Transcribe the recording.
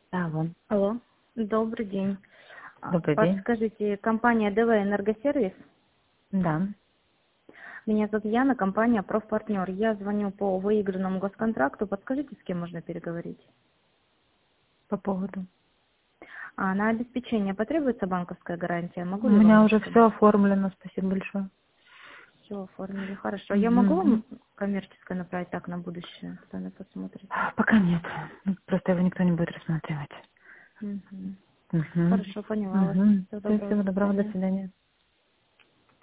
Алло. Алло, добрый день. Добрый день. Подскажите, компания ДВ Энергосервис? Да. Меня зовут Яна, компания Профпартнер. Я звоню по выигранному госконтракту. Подскажите, с кем можно переговорить? По поводу. На обеспечение потребуется банковская гарантия? У Могу ли вам меня дать уже все помочь? оформлено, спасибо большое. Все оформили, хорошо. Я могу Мгм. вам коммерческое направить так на будущее? Сами посмотрите. Пока нет. Просто его никто не будет рассматривать. Мгм. Угу. Хорошо, поняла вас. Угу. Всего доброго, Всего до доброго, до свидания. свидания.